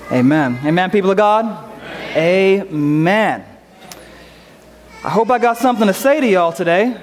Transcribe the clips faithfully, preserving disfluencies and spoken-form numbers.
Amen. Amen, people of God? Amen. Amen. I hope I got something to say to y'all today.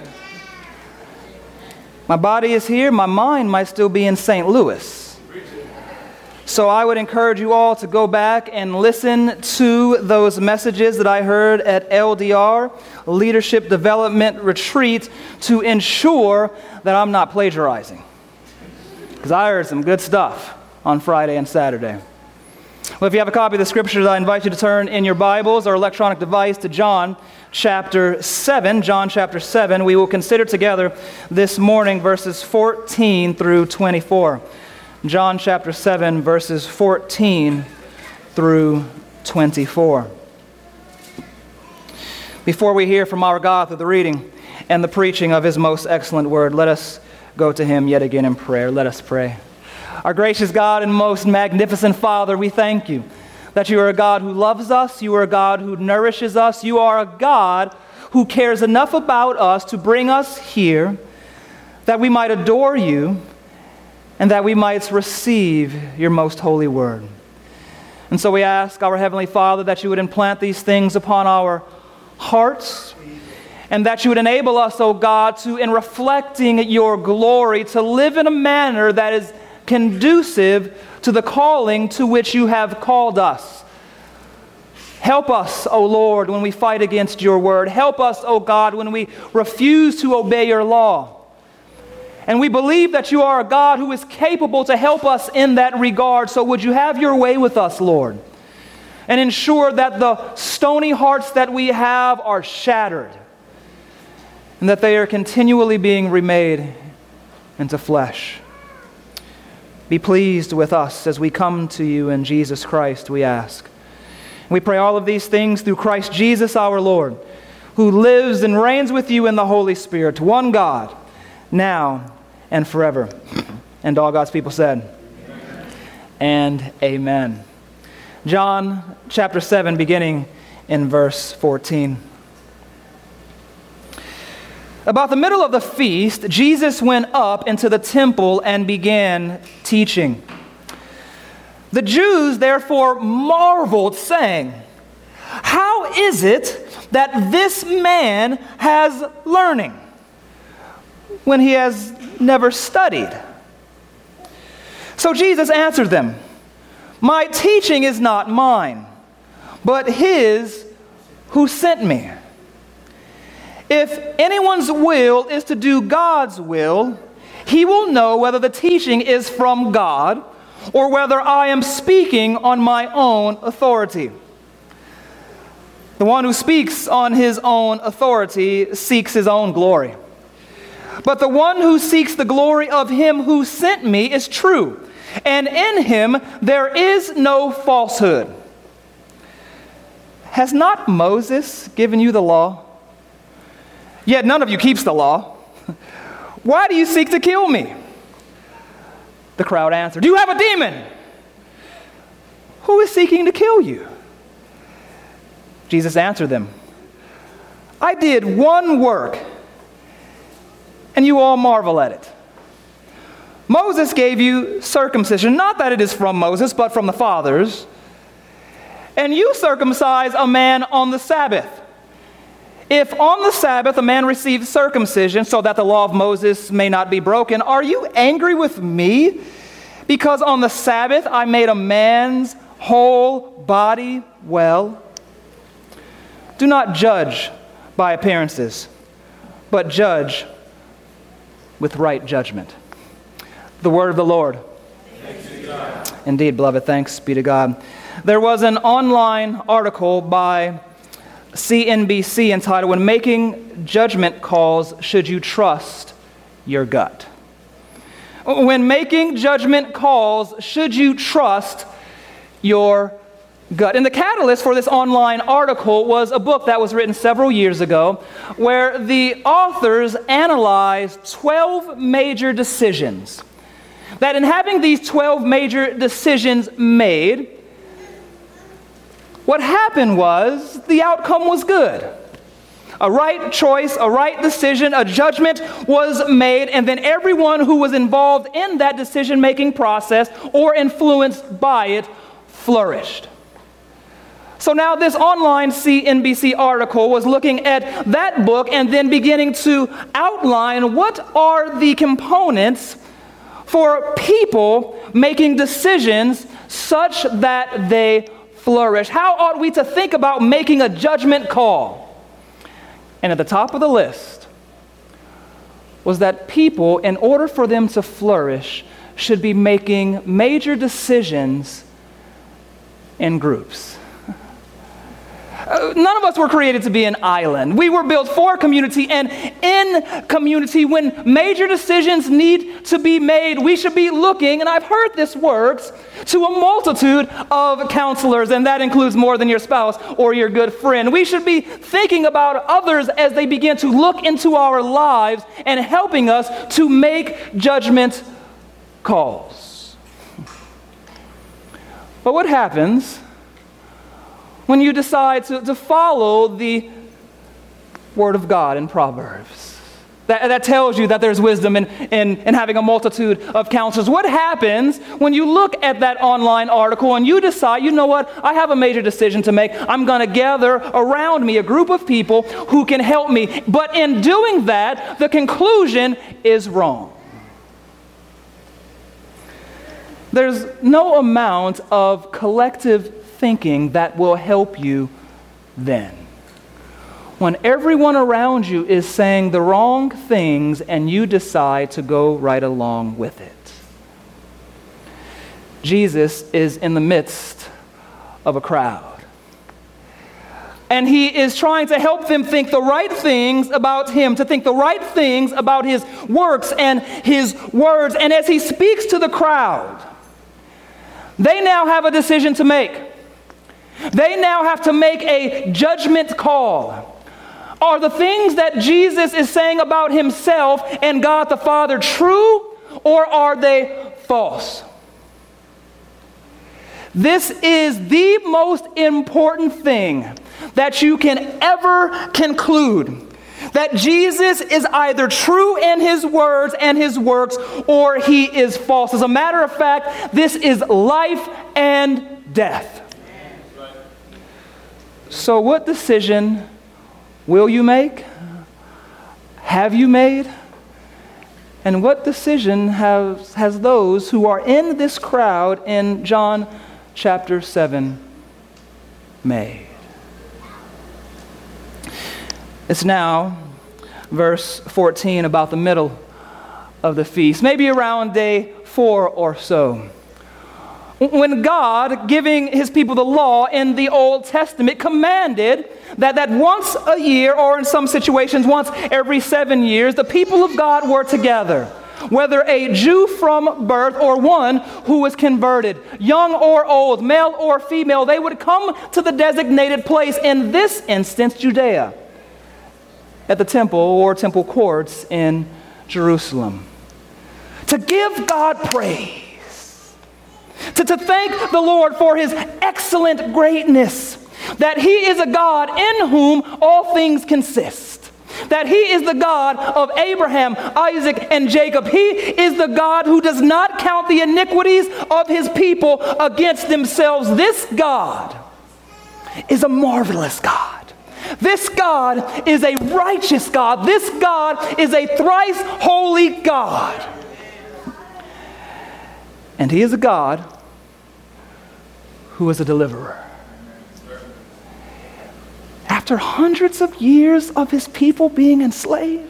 My body is here. My mind might still be in Saint Louis. So I would encourage you all to go back and listen to those messages that I heard at L D R, Leadership Development Retreat, to ensure that I'm not plagiarizing. Because I heard some good stuff on Friday and Saturday. Well, if you have a copy of the scriptures, I invite you to turn in your Bibles or electronic device to John chapter seven. John chapter seven. We will consider together this morning verses fourteen through twenty-four. John chapter seven, verses fourteen through twenty-four. Before we hear from our God through the reading and the preaching of His most excellent word, let us go to Him yet again in prayer. Let us pray. Our gracious God and most magnificent Father, we thank you that you are a God who loves us, you are a God who nourishes us, you are a God who cares enough about us to bring us here that we might adore you and that we might receive your most holy word. And so we ask our Heavenly Father that you would implant these things upon our hearts and that you would enable us, O God, to, in reflecting your glory, to live in a manner that is conducive to the calling to which you have called us. Help us, O Lord, when we fight against your word. Help us, O God, when we refuse to obey your law. And we believe that you are a God who is capable to help us in that regard. So would you have your way with us, Lord, and ensure that the stony hearts that we have are shattered and that they are continually being remade into flesh. Be pleased with us as we come to you in Jesus Christ, we ask. We pray all of these things through Christ Jesus our Lord, who lives and reigns with you in the Holy Spirit, one God, now and forever. And all God's people said, amen. And amen. John chapter seven, beginning in verse fourteen. About the middle of the feast, Jesus went up into the temple and began teaching. The Jews therefore marveled, saying, "How is it that this man has learning when he has never studied?" So Jesus answered them, "My teaching is not mine, but his who sent me. If anyone's will is to do God's will, he will know whether the teaching is from God or whether I am speaking on my own authority. The one who speaks on his own authority seeks his own glory. But the one who seeks the glory of him who sent me is true, and in him there is no falsehood. Has not Moses given you the law? Yet none of you keeps the law. Why do you seek to kill me?" The crowd answered, "You have a demon. Who is seeking to kill you?" Jesus answered them, "I did one work, and you all marvel at it. Moses gave you circumcision, not that it is from Moses, but from the fathers. And you circumcise a man on the Sabbath. If on the Sabbath a man receives circumcision so that the law of Moses may not be broken, are you angry with me because on the Sabbath I made a man's whole body well? Do not judge by appearances, but judge with right judgment." The word of the Lord. Thanks be to God. Indeed, beloved, thanks be to God. There was an online article by C N B C entitled, "When Making Judgment Calls, Should You Trust Your Gut?" When making judgment calls, should you trust your gut? And the catalyst for this online article was a book that was written several years ago where the authors analyzed twelve major decisions. That in having these twelve major decisions made, what happened was the outcome was good. A right choice, a right decision, a judgment was made, and then everyone who was involved in that decision-making process or influenced by it flourished. So now this online C N B C article was looking at that book and then beginning to outline what are the components for people making decisions such that they flourish. How ought we to think about making a judgment call? And at the top of the list was that people, in order for them to flourish, should be making major decisions in groups. Uh, none of us were created to be an island. We were built for community, and in community, when major decisions need to be made, we should be looking, and I've heard this works, to a multitude of counselors, and that includes more than your spouse or your good friend. We should be thinking about others as they begin to look into our lives and helping us to make judgment calls. But what happens when you decide to, to follow the Word of God in Proverbs? That, that tells you that there's wisdom in, in, in having a multitude of counselors. What happens when you look at that online article and you decide, you know what, I have a major decision to make. I'm going to gather around me a group of people who can help me. But in doing that, the conclusion is wrong. There's no amount of collective thinking that will help you then. When everyone around you is saying the wrong things and you decide to go right along with it. Jesus is in the midst of a crowd. And he is trying to help them think the right things about him, to think the right things about his works and his words. And as he speaks to the crowd, they now have a decision to make. They now have to make a judgment call. Are the things that Jesus is saying about himself and God the Father true, or are they false? This is the most important thing that you can ever conclude. That Jesus is either true in his words and his works, or he is false. As a matter of fact, this is life and death. So what decision will you make? Have you made? And what decision has, has those who are in this crowd in John chapter seven made? It's now verse fourteen, about the middle of the feast, maybe around day four or so. When God, giving his people the law in the Old Testament, commanded that, that once a year, or in some situations once every seven years, the people of God were together. Whether a Jew from birth or one who was converted, young or old, male or female, they would come to the designated place, in this instance, Judea, at the temple or temple courts in Jerusalem, to give God praise. To, to thank the Lord for his excellent greatness, that he is a God in whom all things consist, that he is the God of Abraham, Isaac, and Jacob. He is the God who does not count the iniquities of his people against themselves. This God is a marvelous God. This God is a righteous God. This God is a thrice holy God. And he is a God who is a deliverer. After hundreds of years of his people being enslaved,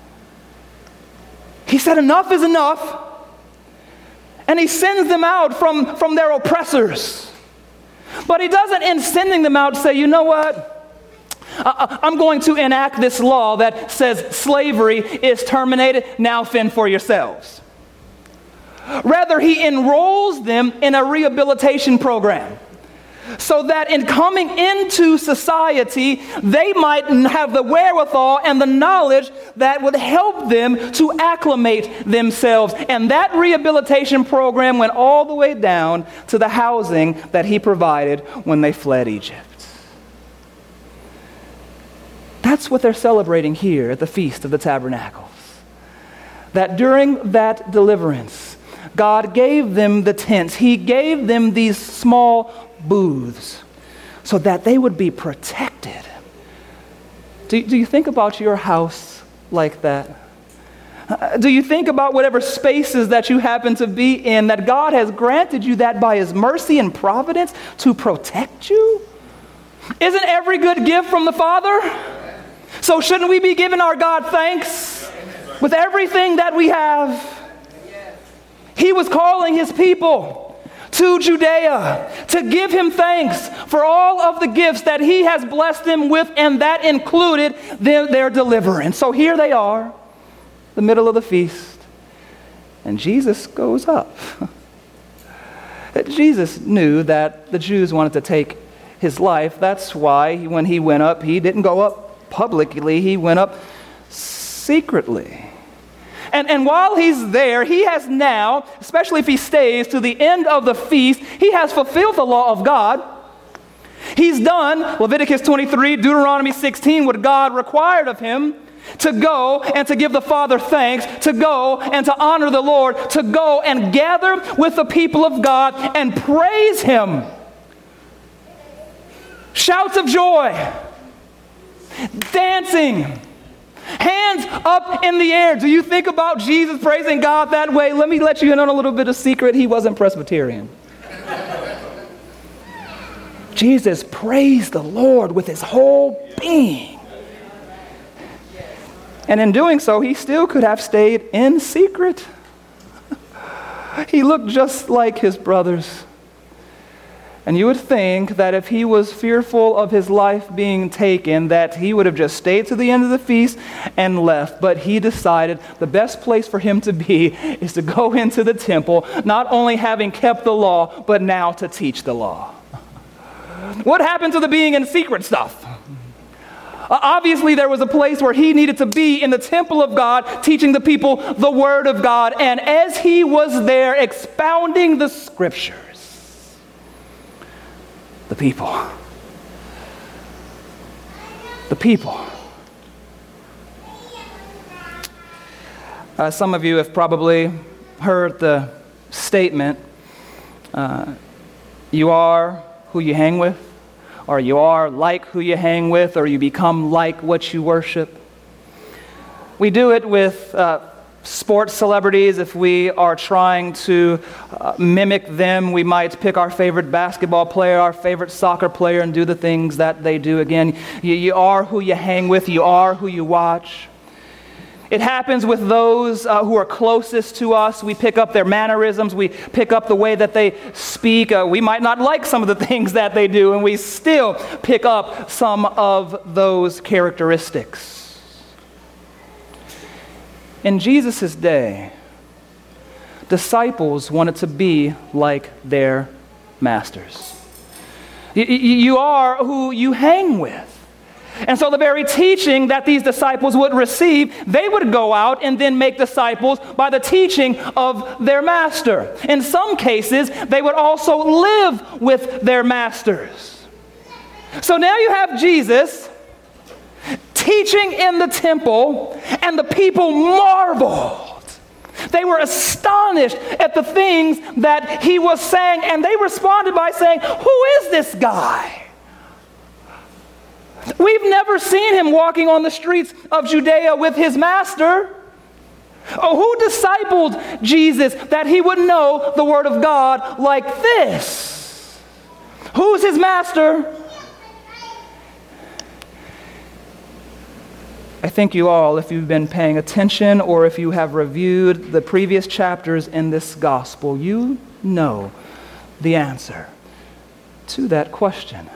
he said enough is enough, and he sends them out from, from their oppressors. But he doesn't, in sending them out, say, you know what? I, I'm going to enact this law that says slavery is terminated, now fend for yourselves. Rather, he enrolls them in a rehabilitation program so that in coming into society, they might have the wherewithal and the knowledge that would help them to acclimate themselves. And that rehabilitation program went all the way down to the housing that he provided when they fled Egypt. That's what they're celebrating here at the Feast of the Tabernacles. That during that deliverance, God gave them the tents. He gave them these small booths so that they would be protected. Do, do you think about your house like that? Uh, do you think about whatever spaces that you happen to be in, that God has granted you that by His mercy and providence to protect you? Isn't every good gift from the Father? So shouldn't we be giving our God thanks with everything that we have? He was calling His people to Judea to give Him thanks for all of the gifts that He has blessed them with, and that included their, their deliverance. So here they are, the middle of the feast, and Jesus goes up. Jesus knew that the Jews wanted to take His life. That's why when He went up, He didn't go up publicly. He went up secretly. And, and while He's there, He has now, especially if He stays to the end of the feast, He has fulfilled the law of God. He's done Leviticus twenty-three, Deuteronomy sixteen, what God required of Him, to go and to give the Father thanks, to go and to honor the Lord, to go and gather with the people of God and praise Him. Shouts of joy, dancing, hands up in the air. Do you think about Jesus praising God that way? Let me let you in on a little bit of secret. He wasn't Presbyterian. Jesus praised the Lord with his whole being. And in doing so, he still could have stayed in secret. He looked just like his brothers. And you would think that if he was fearful of his life being taken, that he would have just stayed to the end of the feast and left. But he decided the best place for him to be is to go into the temple, not only having kept the law, but now to teach the law. What happened to the being in secret stuff? Uh, obviously, there was a place where he needed to be in the temple of God, teaching the people the word of God. And as he was there expounding the scriptures, the people, the people. Uh, some of you have probably heard the statement, uh, you are who you hang with, or you are like who you hang with, or you become like what you worship. We do it with uh, sports celebrities. If we are trying to uh, mimic them, we might pick our favorite basketball player, our favorite soccer player, and do the things that they do. Again, you, you are who you hang with, you are who you watch. It happens with those uh, who are closest to us. We pick up their mannerisms. We pick up the way that they speak. Uh, we might not like some of the things that they do, and we still pick up some of those characteristics. In Jesus' day, disciples wanted to be like their masters. Y- y- you are who you hang with. And so the very teaching that these disciples would receive, they would go out and then make disciples by the teaching of their master. In some cases, they would also live with their masters. So now you have Jesus teaching in the temple, and the people marveled. They were astonished at the things that he was saying, and they responded by saying, "Who is this guy? We've never seen him walking on the streets of Judea with his master." Oh, who discipled Jesus that he would know the word of God like this? Who's his master? I think you all, if you've been paying attention or if you have reviewed the previous chapters in this gospel, you know the answer to that question.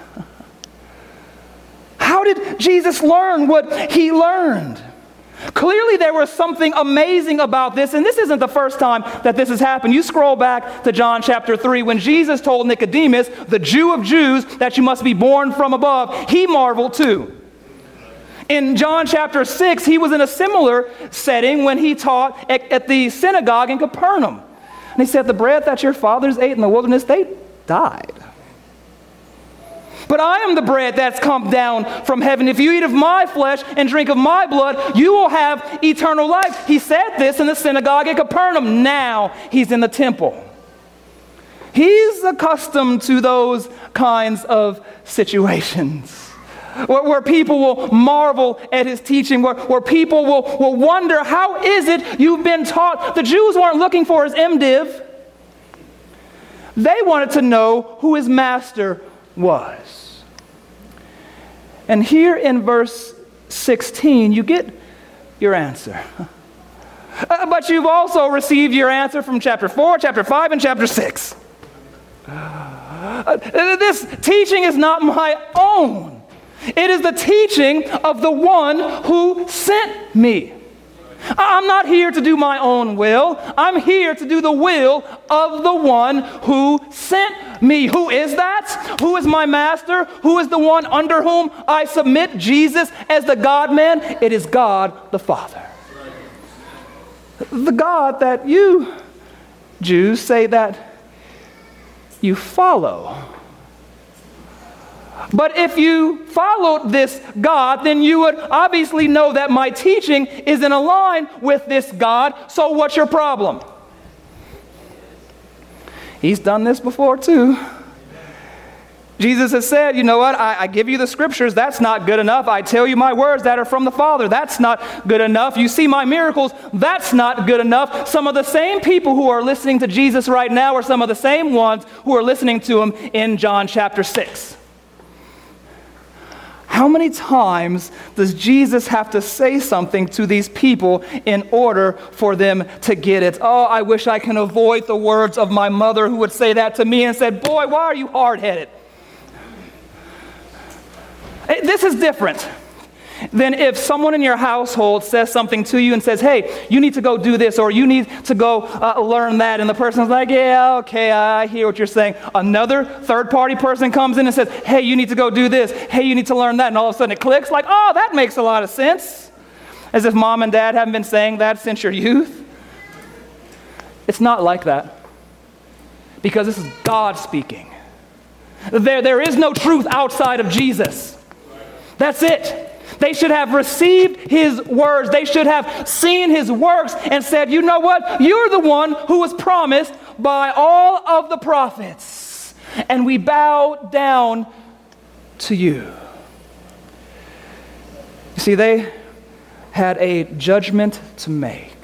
How did Jesus learn what he learned? Clearly there was something amazing about this, and this isn't the first time that this has happened. You scroll back to John chapter three, when Jesus told Nicodemus, the Jew of Jews, that you must be born from above, he marveled too. In John chapter six, he was in a similar setting when he taught at, at the synagogue in Capernaum. And he said, the bread that your fathers ate in the wilderness, they died. But I am the bread that's come down from heaven. If you eat of my flesh and drink of my blood, you will have eternal life. He said this in the synagogue at Capernaum. Now he's in the temple. He's accustomed to those kinds of situations where, where people will marvel at his teaching, where, where people will, will wonder, how is it you've been taught? The Jews weren't looking for his MDiv. They wanted to know who his master was. And here in verse sixteen, you get your answer. Uh, but you've also received your answer from chapter four, chapter five, and chapter six. Uh, this teaching is not my own. It is the teaching of the one who sent me. I'm not here to do my own will. I'm here to do the will of the one who sent me. Who is that? Who is my master? Who is the one under whom I submit? Jesus as the God-man? It is God the Father. The God that you Jews say that you follow. But if you followed this God, then you would obviously know that my teaching is in line with this God. So what's your problem? He's done this before too. Jesus has said, you know what, I, I give you the scriptures, that's not good enough. I tell you my words that are from the Father, that's not good enough. You see my miracles, that's not good enough. Some of the same people who are listening to Jesus right now are some of the same ones who are listening to him in John chapter six. How many times does Jesus have to say something to these people in order for them to get it? Oh, I wish I can avoid the words of my mother who would say that to me and said, boy, why are you hard-headed? This is different than if someone in your household says something to you and says, hey, you need to go do this, or you need to go uh, learn that. And the person's like, yeah, okay, I hear what you're saying. Another third-party person comes in and says, hey, you need to go do this. Hey, you need to learn that. And all of a sudden it clicks like, oh, that makes a lot of sense. As if mom and dad haven't been saying that since your youth. It's not like that. Because this is God speaking. There, there is no truth outside of Jesus. That's it. They should have received his words. They should have seen his works and said, you know what? You're the one who was promised by all of the prophets. And we bow down to you. You see, they had a judgment to make.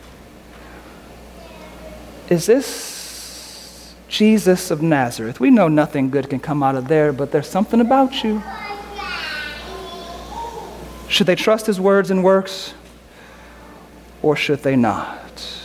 Is this Jesus of Nazareth? We know nothing good can come out of there, but there's something about you. Should they trust his words and works, or should they not?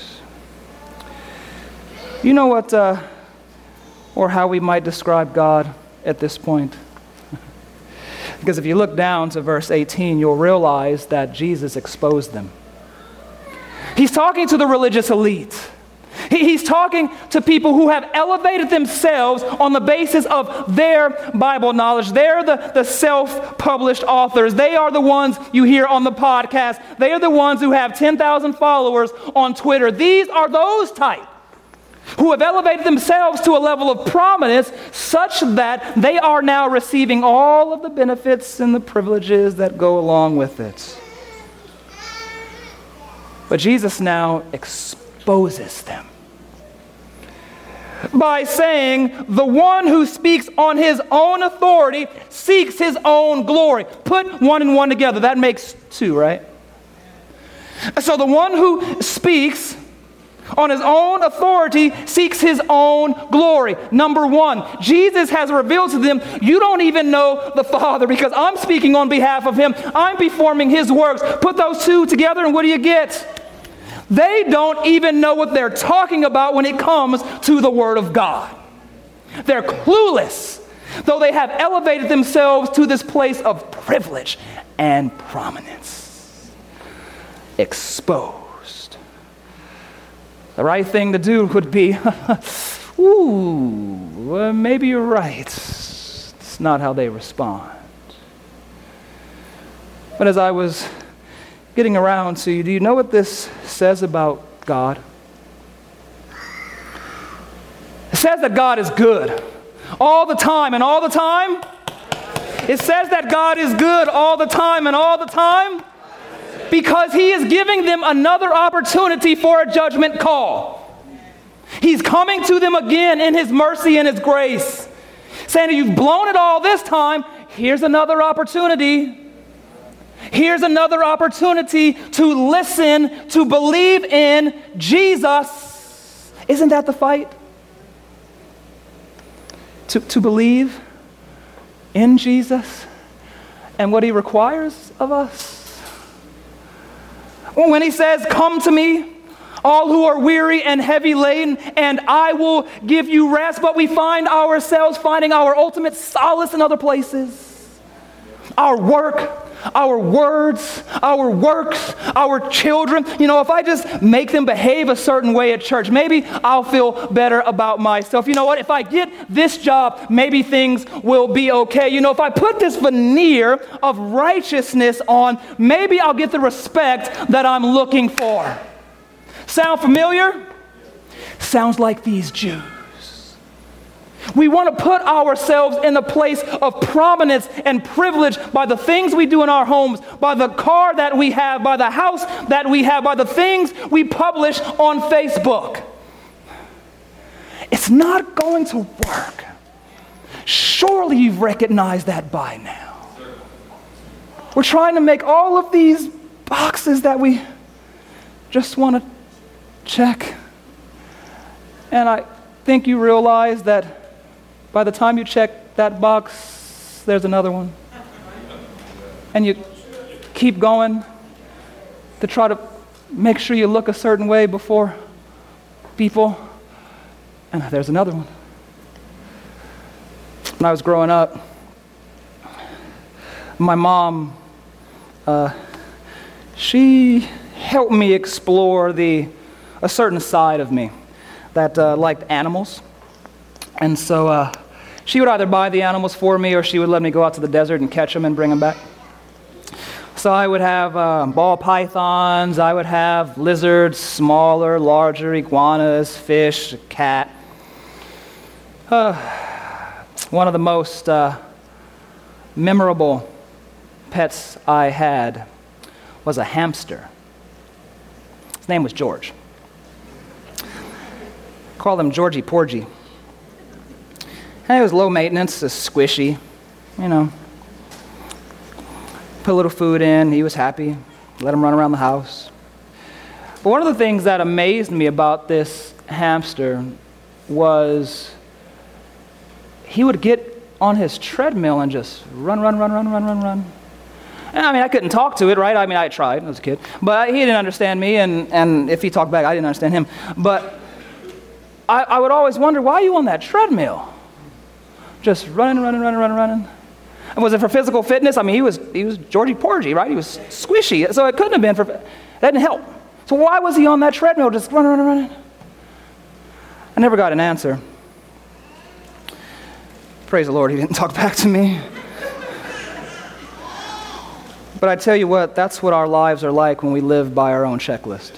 You know what, uh, or how we might describe God at this point? Because if you look down to verse eighteen, you'll realize that Jesus exposed them. He's talking to the religious elite. He's talking to people who have elevated themselves on the basis of their Bible knowledge. They're the, the self-published authors. They are the ones you hear on the podcast. They are the ones who have ten thousand followers on Twitter. These are those type who have elevated themselves to a level of prominence such that they are now receiving all of the benefits and the privileges that go along with it. But Jesus now exposes them by saying the one who speaks on his own authority seeks his own glory. Put one and one together. That makes two, right? So the one who speaks on his own authority seeks his own glory. Number one, Jesus has revealed to them, you don't even know the Father because I'm speaking on behalf of him. I'm performing his works. Put those two together and what do you get? They don't even know what they're talking about when it comes to the Word of God. They're clueless, though they have elevated themselves to this place of privilege and prominence. Exposed. The right thing to do would be, ooh, well, maybe you're right. It's not how they respond. But as I was getting around to you, do you know what this says about God? It says that God is good all the time, and all the time, It says that God is good all the time, and all the time because he is giving them another opportunity for a judgment call. He's coming to them again in his mercy and his grace, saying, you've blown it all this time. Here's another opportunity. Here's another opportunity to listen, to believe in Jesus. Isn't that the fight? To, to believe in Jesus and what he requires of us. When he says, come to me, all who are weary and heavy laden, and I will give you rest. But we find ourselves finding our ultimate solace in other places. Our work, our words, our works, our children. You know, if I just make them behave a certain way at church, maybe I'll feel better about myself. You know what? If I get this job, maybe things will be okay. You know, if I put this veneer of righteousness on, maybe I'll get the respect that I'm looking for. Sound familiar? Sounds like these Jews. We want to put ourselves in a place of prominence and privilege by the things we do in our homes, by the car that we have, by the house that we have, by the things we publish on Facebook. It's not going to work. Surely you've recognized that by now. We're trying to make all of these boxes that we just want to check. And I think you realize that by the time you check that box, there's another one. And you keep going to try to make sure you look a certain way before people. And there's another one. When I was growing up, my mom, uh, she helped me explore the a certain side of me that uh, liked animals. And so uh, she would either buy the animals for me or she would let me go out to the desert and catch them and bring them back. So I would have uh, ball pythons, I would have lizards, smaller, larger, iguanas, fish, a cat. Uh, one of the most uh, memorable pets I had was a hamster. His name was George. Call him Georgie Porgy. And it was low maintenance, it's squishy, you know. Put a little food in, he was happy, let him run around the house. But one of the things that amazed me about this hamster was he would get on his treadmill and just run, run, run, run, run, run, run. And I mean, I couldn't talk to it, right? I mean, I tried as a kid, but he didn't understand me, and, and if he talked back, I didn't understand him. But I, I would always wonder, why are you on that treadmill? Just running, running, running, running, running. And was it for physical fitness? I mean, he was he was Georgie Porgy, right? He was squishy, so it couldn't have been for, that didn't help. So why was he on that treadmill just running, running, running? I never got an answer. Praise the Lord, he didn't talk back to me. But I tell you what, that's what our lives are like when we live by our own checklist.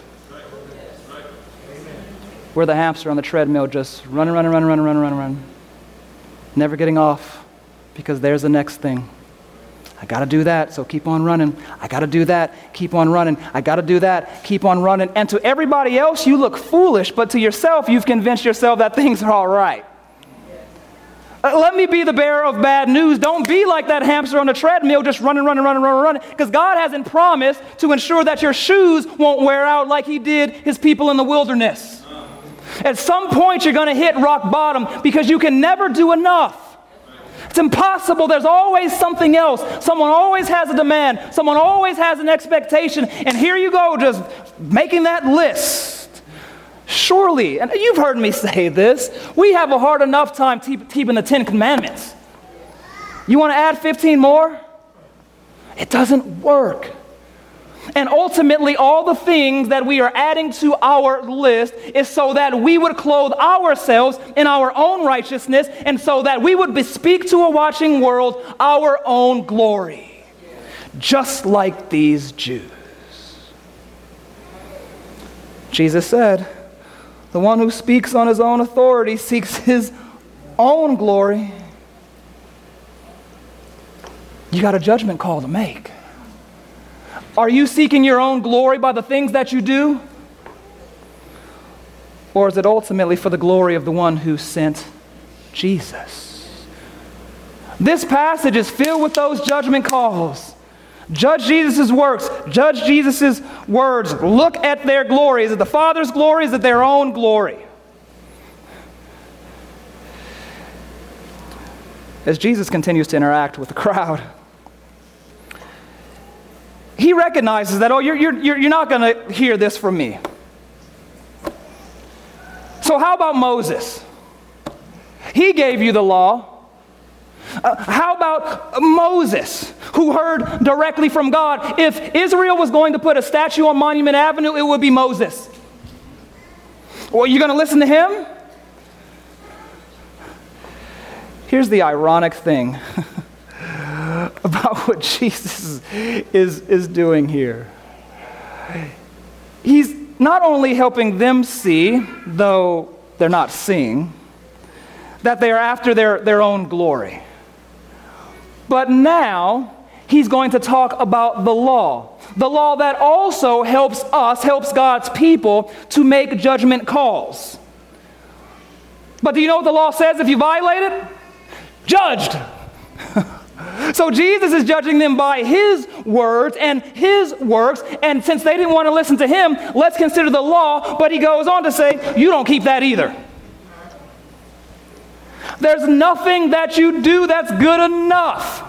We're the hamster on the treadmill, just running, running, running, running, running, running, running. Never getting off, because there's the next thing. I got to do that, so keep on running. I got to do that, keep on running. I got to do that, keep on running. And to everybody else, you look foolish, but to yourself, you've convinced yourself that things are all right. Uh, let me be the bearer of bad news. Don't be like that hamster on the treadmill, just running, running, running, running, running, because God hasn't promised to ensure that your shoes won't wear out like he did his people in the wilderness. At some point, you're going to hit rock bottom because you can never do enough. It's impossible. There's always something else. Someone always has a demand. Someone always has an expectation. And here you go, just making that list. Surely, and you've heard me say this, we have a hard enough time te- keeping the Ten Commandments. You want to add fifteen more? It doesn't work. And ultimately, all the things that we are adding to our list is so that we would clothe ourselves in our own righteousness and so that we would bespeak to a watching world our own glory, just like these Jews. Jesus said, the one who speaks on his own authority seeks his own glory. You got a judgment call to make. Are you seeking your own glory by the things that you do? Or is it ultimately for the glory of the one who sent Jesus? This passage is filled with those judgment calls. Judge Jesus' works. Judge Jesus' words. Look at their glory. Is it the Father's glory? Is it their own glory? As Jesus continues to interact with the crowd, he recognizes that, oh, you're, you're, you're not going to hear this from me. So how about Moses? He gave you the law. Uh, how about Moses, who heard directly from God? If Israel was going to put a statue on Monument Avenue, it would be Moses. Well, you're going to listen to him? Here's the ironic thing about what Jesus is, is doing here. He's not only helping them see, though they're not seeing, that they are after their, their own glory. But now, he's going to talk about the law. The law that also helps us, helps God's people to make judgment calls. But do you know what the law says if you violate it? Judged. So Jesus is judging them by his words and his works, and since they didn't want to listen to him, let's consider the law, but he goes on to say, you don't keep that either. There's nothing that you do that's good enough.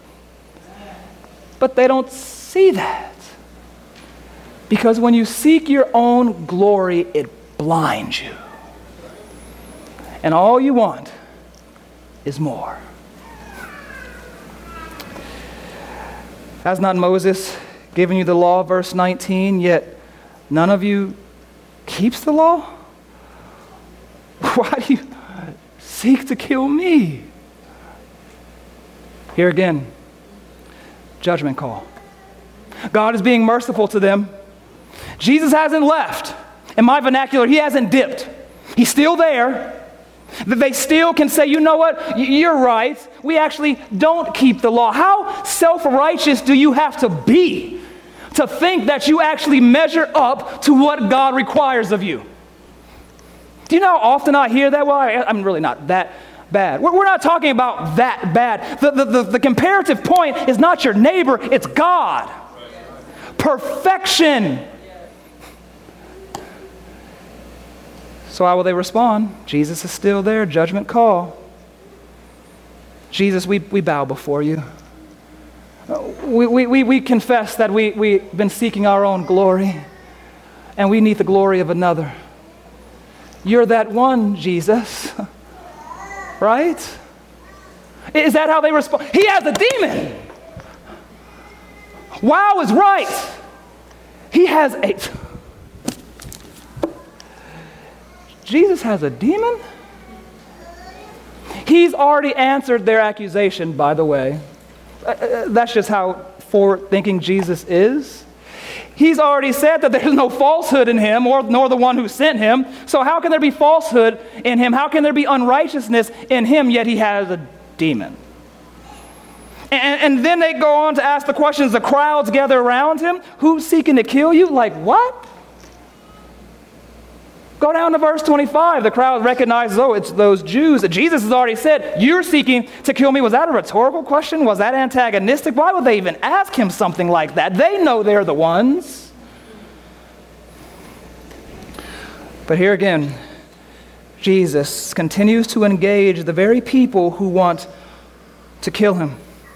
But they don't see that. Because when you seek your own glory, it blinds you. And all you want is more. Has not Moses given you the law, verse nineteen, yet none of you keeps the law? Why do you seek to kill me? Here again, judgment call. God is being merciful to them. Jesus hasn't left. In my vernacular, he hasn't dipped. He's still there. They still can say, you know what, you're right. We actually don't keep the law. How self-righteous do you have to be to think that you actually measure up to what God requires of you? Do you know how often I hear that? Well, I, I'm really not that bad. We're, we're not talking about that bad. The, the, the, the comparative point is not your neighbor, it's God. Perfection. So how will they respond? Jesus is still there, judgment call. Jesus, we, we bow before you. We, we, we, we confess that we, we've been seeking our own glory, and we need the glory of another. You're that one, Jesus. Right? Is that how they respond? He has a demon. Wow is right. He has a... Jesus has a demon? He's already answered their accusation, by the way. Uh, that's just how forward-thinking Jesus is. He's already said that there's no falsehood in him, or nor the one who sent him. So how can there be falsehood in him? How can there be unrighteousness in him, yet he has a demon? And, and then they go on to ask the questions. The crowds gather around him. Who's seeking to kill you? Like what? Go down to verse twenty-five. The crowd recognizes, oh, it's those Jews that Jesus has already said, you're seeking to kill me. Was that a rhetorical question? Was that antagonistic? Why would they even ask him something like that? They know they're the ones. But here again, Jesus continues to engage the very people who want to kill him.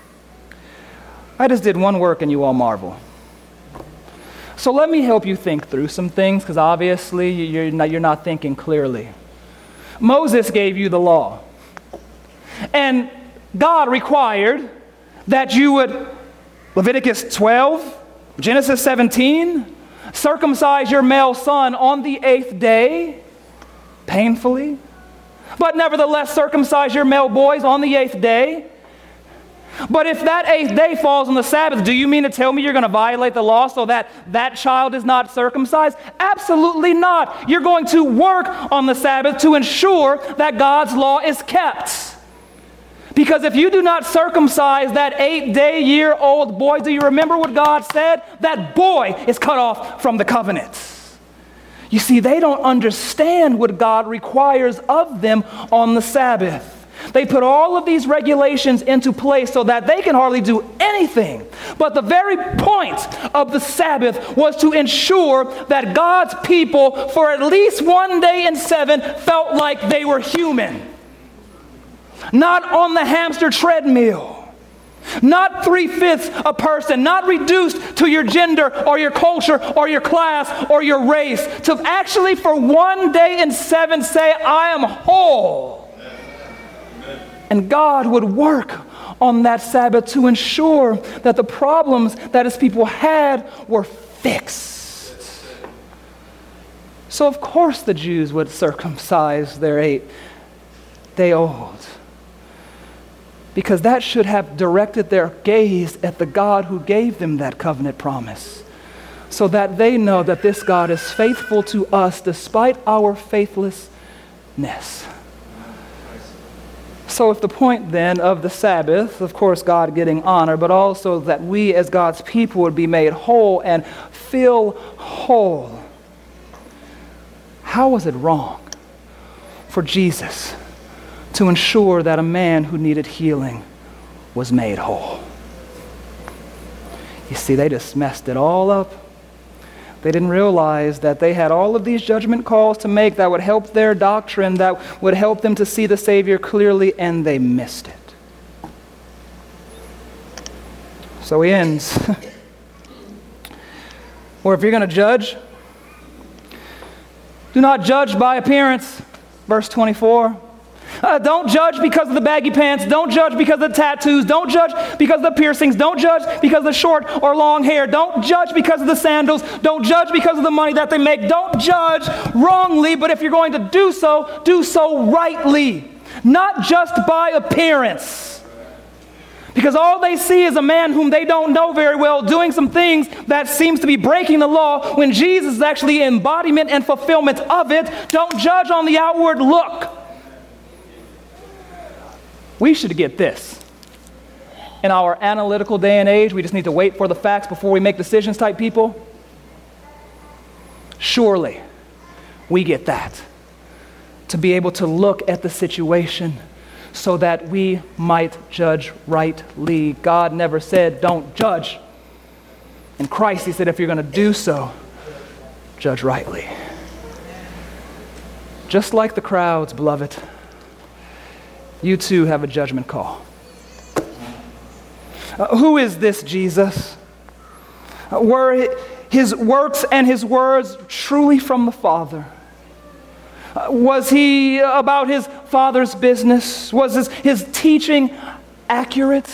I just did one work and you all marvel. So let me help you think through some things, because obviously you're not, you're not thinking clearly. Moses gave you the law. And God required that you would, Leviticus twelve, Genesis seventeen, circumcise your male son on the eighth day, painfully. But nevertheless, circumcise your male boys on the eighth day. But if that eighth day falls on the Sabbath, do you mean to tell me you're going to violate the law so that that child is not circumcised? Absolutely not. You're going to work on the Sabbath to ensure that God's law is kept. Because if you do not circumcise that eight-day-year-old boy, do you remember what God said? That boy is cut off from the covenant. You see, they don't understand what God requires of them on the Sabbath. They put all of these regulations into place so that they can hardly do anything. But the very point of the Sabbath was to ensure that God's people, for at least one day in seven, felt like they were human. Not on the hamster treadmill. Not three-fifths a person, not reduced to your gender or your culture or your class or your race. To actually for one day in seven say, I am whole. Amen. And God would work on that Sabbath to ensure that the problems that his people had were fixed. So of course the Jews would circumcise their eight-day-old. Because that should have directed their gaze at the God who gave them that covenant promise, so that they know that this God is faithful to us despite our faithlessness. So if the point then of the Sabbath, of course God getting honor, but also that we as God's people would be made whole and feel whole, how was it wrong for Jesus to ensure that a man who needed healing was made whole? You see, they just messed it all up. They didn't realize that they had all of these judgment calls to make that would help their doctrine, that would help them to see the Savior clearly, and they missed it. So he ends. Or if you're going to judge, do not judge by appearance. Verse twenty-four. Uh, don't judge because of the baggy pants. Don't judge because of the tattoos. Don't judge because of the piercings. Don't judge because of the short or long hair. Don't judge because of the sandals. Don't judge because of the money that they make. Don't judge wrongly, but if you're going to do so, do so rightly, not just by appearance. Because all they see is a man whom they don't know very well doing some things that seems to be breaking the law when Jesus is actually embodiment and fulfillment of it. Don't judge on the outward look. We should get this. In our analytical day and age, we just need to wait for the facts before we make decisions type people. Surely, we get that. To be able to look at the situation so that we might judge rightly. God never said, don't judge. In Christ, he said, if you're going to do so, judge rightly. Just like the crowds, beloved, you too have a judgment call. Uh, who is this Jesus? Uh, were his works and his words truly from the Father? Uh, was he about his Father's business? Was his, his teaching accurate?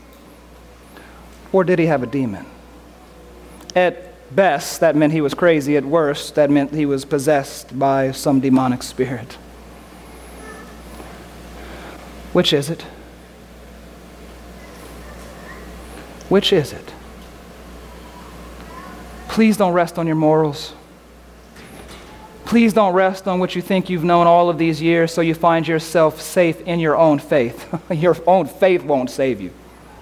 Or did he have a demon? At best, that meant he was crazy. At worst, that meant he was possessed by some demonic spirit. Which is it? Which is it? Please don't rest on your morals. Please don't rest on what you think you've known all of these years so you find yourself safe in your own faith. Your own faith won't save you.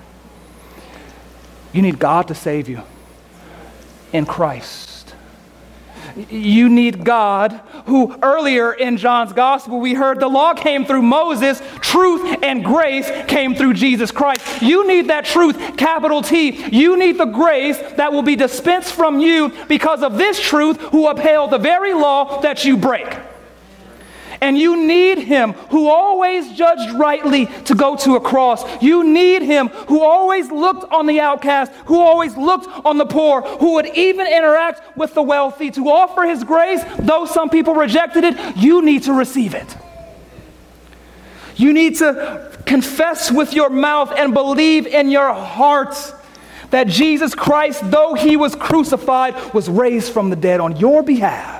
You need God to save you in Christ. You need God, who earlier in John's gospel we heard the law came through Moses, truth and grace came through Jesus Christ. You need that truth, capital T. You need the grace that will be dispensed from you because of this truth who upheld the very law that you break. And you need him who always judged rightly to go to a cross. You need him who always looked on the outcast, who always looked on the poor, who would even interact with the wealthy to offer his grace. Though some people rejected it, you need to receive it. You need to confess with your mouth and believe in your heart that Jesus Christ, though he was crucified, was raised from the dead on your behalf.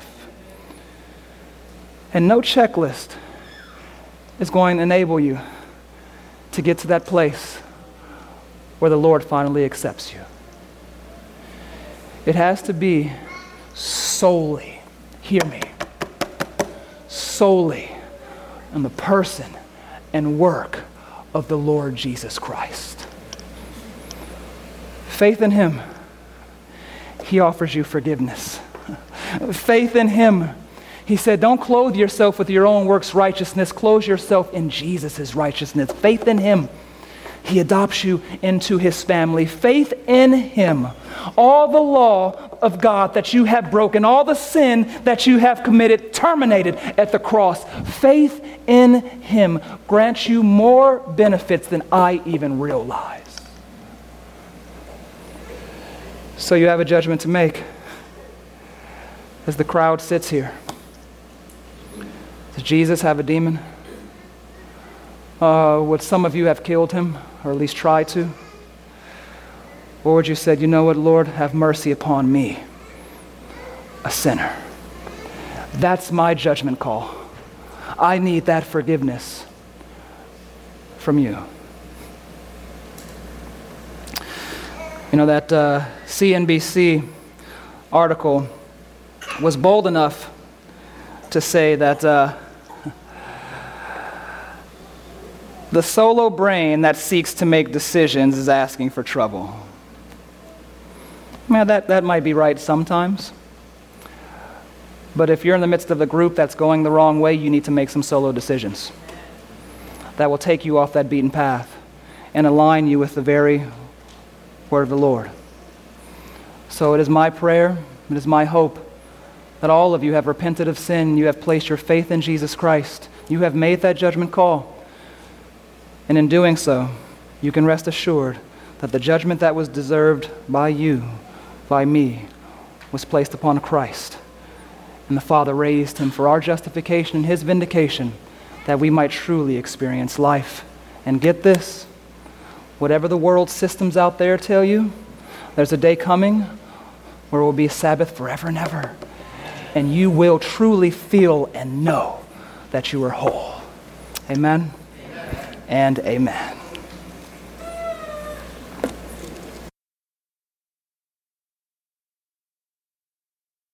And no checklist is going to enable you to get to that place where the Lord finally accepts you. It has to be solely, hear me, solely on the person and work of the Lord Jesus Christ. Faith in him, he offers you forgiveness. Faith in him, he said, don't clothe yourself with your own works' righteousness. Clothe yourself in Jesus' righteousness. Faith in him, he adopts you into his family. Faith in him, all the law of God that you have broken, all the sin that you have committed, terminated at the cross. Faith in him grants you more benefits than I even realize. So you have a judgment to make as the crowd sits here. Does Jesus have a demon? Uh, would some of you have killed him, or at least tried to? Or would you said, you know what, Lord, have mercy upon me, a sinner. That's my judgment call. I need that forgiveness from you. You know, that uh, C N B C article was bold enough to say that uh, the solo brain that seeks to make decisions is asking for trouble. Man, that, that might be right sometimes. But if you're in the midst of a group that's going the wrong way, you need to make some solo decisions that will take you off that beaten path and align you with the very word of the Lord. So it is my prayer, it is my hope that all of you have repented of sin, you have placed your faith in Jesus Christ, you have made that judgment call. And in doing so, you can rest assured that the judgment that was deserved by you, by me, was placed upon Christ. And the Father raised him for our justification and his vindication, that we might truly experience life. And get this, whatever the world systems out there tell you, there's a day coming where it will be a Sabbath forever and ever. And you will truly feel and know that you are whole. Amen, amen. And amen.